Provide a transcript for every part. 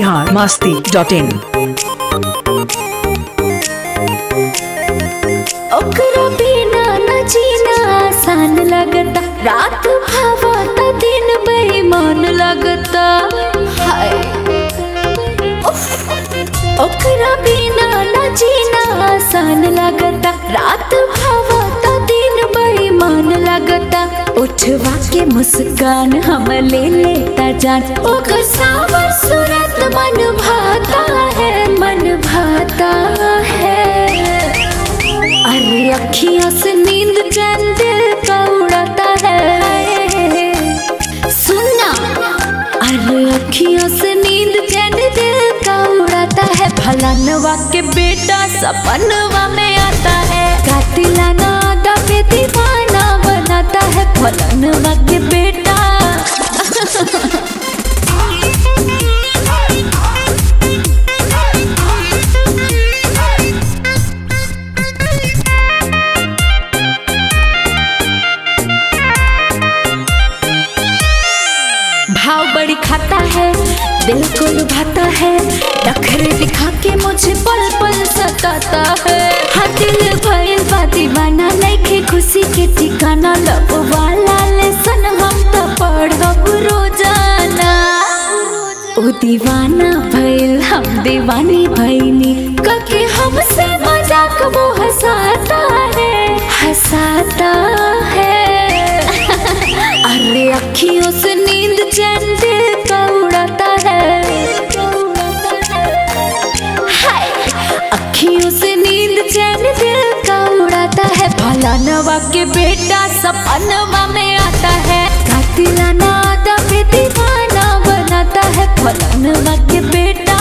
biharmasti.in ओकरा बिना न जीना आसान लगता, रात भावता दिन बेईमान लगता। हाय ओकरा बिना न जीना आसान लगता, रात भावता दिन बेईमान लगता। उठवा के मुस्कान हम ले लेता जान, ओकर सावर सूरत मन भाता है, मन भाता है। अरे अखियों से नींद चैन दिल का उड़ाता है, सुनना। अरे अखियों से नींद चैन दिल का उड़ाता है, फलानवा के बेटा सपनवा में आता है। कातिलाना आदा पे दीवाना बनाता है, फलानवा के बेटा। भाव बड़ी खाता है, दिल को लुभाता है, नखरे दिखा के मुझे पल पल सताता है। हाँ दिल भइल बा दीवाना, नइखे खुशी के ठिकाना। लब वाला लेसन हम तो पढ़ब रोजाना। ओ दीवाना भइल हम दीवानी भइनी, कके हमसे मजाक वो हंसाता है, हंसाता है। अरे अखियों से नींद चैन दिल का उड़ाता है, हाय अखियों से नींद चैन दिल का उड़ाता है, फलानवा के बेटा सपनवा में आता है। कातिलाना आदा पे दीवाना बनाता है, फलानवा के बेटा।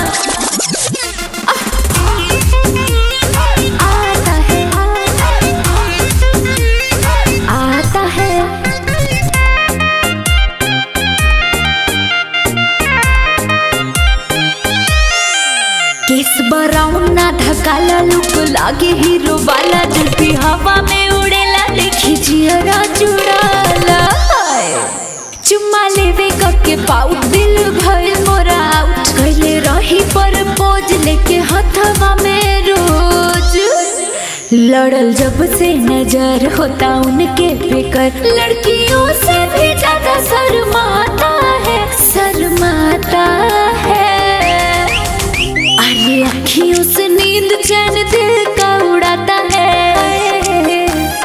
केस बराउन ना ढकाला, लुक लागे हीरो वाला, जुल्फी हवा में उड़ेला, देखी जियरा चुड़ाला। चुम्मा लेवे कके पाउट दिल भइल मोरा आउट, कइले रही पर पोज लेके हथवा में रोज। लड़ल जब से नजर होता उनके बेकर, लड़कियों से भी ज्यादा शर्माता है, शर्माता है। अरे अखियों से नींद चैन दिल का उड़ाता है,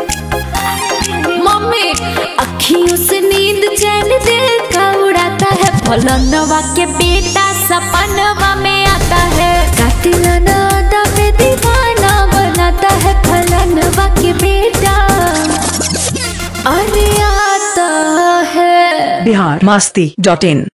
मम्मी अखियों से नींद चैन दिल का उड़ाता है, फलानवा के बेटा सपनवा में आता है। कातिलाना आदा पे दीवाना बनाता है, फलानवा के बेटा। अरे आता है biharmasti.in